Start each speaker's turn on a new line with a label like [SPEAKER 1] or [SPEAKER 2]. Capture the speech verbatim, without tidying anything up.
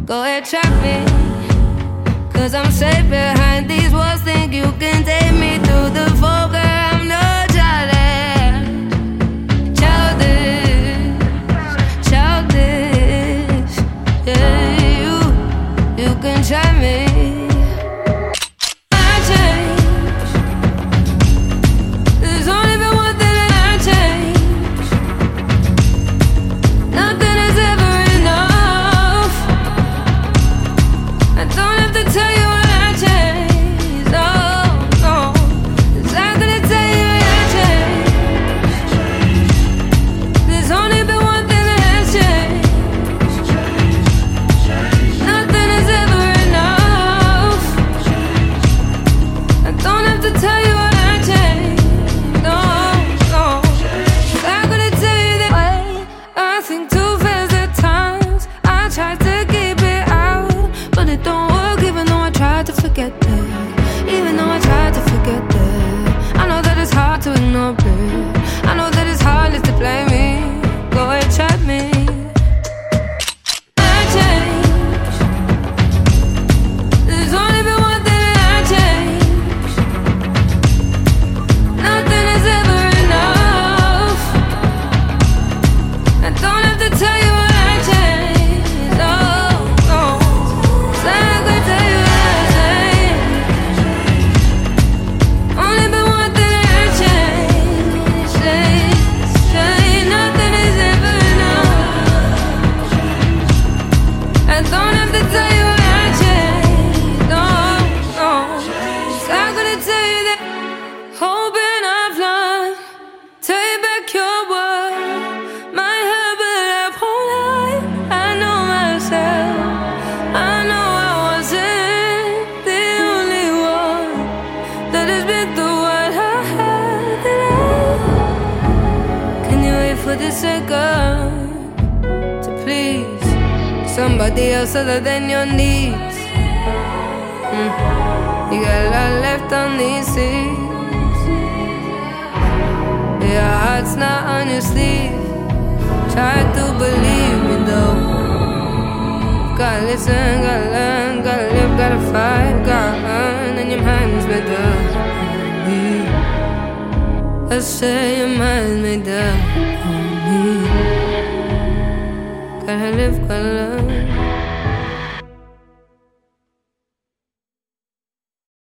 [SPEAKER 1] Go ahead, trap me, cause I'm safe behind these walls. Think you can take me through the fall, girl, I'm no childish. Childish, childish. Yeah, you, you can try me. I changed. There's only been one thing that I changed. Nothing is ever enough. I don't have to tell you what I changed. No, no. 'Cause I'm gonna tell you what I changed. There's only been one thing that has changed. Nothing is ever enough. I don't have to tell you what I changed. No, no. 'Cause I'm gonna tell you that way. I think too fast at times. I try to keep it out, but it don't work even though I try to forget that. Even though I try to forget that. I know that it's hard to ignore it. I know that it's heartless to blame me. Go ahead, trap me. I changed. There's only been one thing that I changed. Nothing is ever enough. I don't have to tell you what I changed. No, no. 'Cause I'm gonna tell you what I changed. Only been one thing that I changed. Change, change. Nothing is ever enough. I don't have to tell you what I changed. No, no. 'Cause I'm gonna tell you that. Hoping I've learned. Take back your word. My habit of whole life. I know myself. I know I wasn't the only one that has been through what I had. Can you wait for the second to please somebody else other than your needs? Mm. You got a lot left on these seats. Your heart's not on your sleeve. Try to believe me though. Gotta listen, gotta learn, gotta live, gotta fight, gotta earn, and your mind's made up. I say your mind's made up. Gotta live, gotta